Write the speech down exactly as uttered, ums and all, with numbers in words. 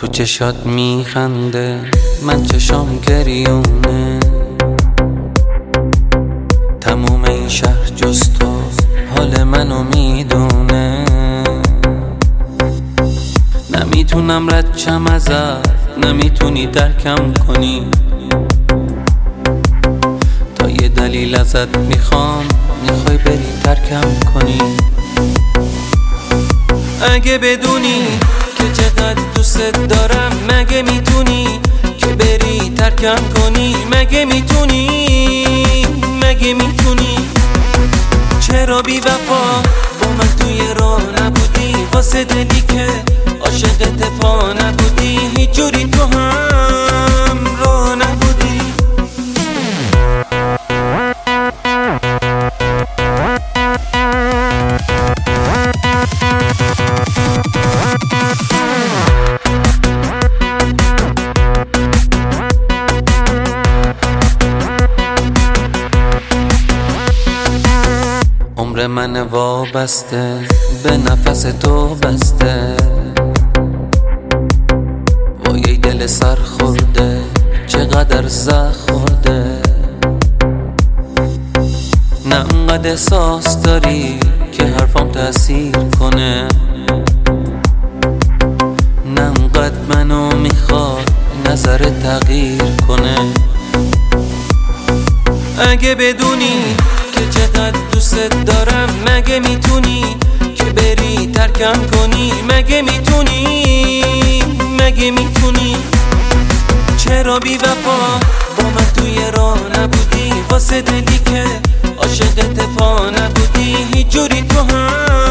تو چشات میخنده من چشام گریونه، تموم این شهر جز تو حال منو میدونه. نمیتونم رد شم ازت، نمیتونی درکم کنی، تا یه دلیل ازت میخوام میخوای بری ترکم کنی. اگه بدونی که چقدر دوست دارم، مگه میتونی که بری ترکم کنی؟ مگه میتونی مگه میتونی چرا بی وفا با من توی راه نبودی؟ واسه دلی که عاشقت پا نبودی، هیچ جوری تو هم راه نبودی. عمر من وابسته به نفس تو بسته، وای دل سر خورده چقدر زخ خورده. نه انقدر احساس داری که حرفام تأثیر کنه، نه انقدر منو میخواد نظر تغییر کنه. اگه بدونی که چقدر دوست دارم، مگه میتونی که بری ترکم کنی؟ مگه میتونی مگه میتونی چرا بی وفا با من توی راه نبودی؟ واسه دلی که عاشقت پا نبودی، هیچ جوری تو هم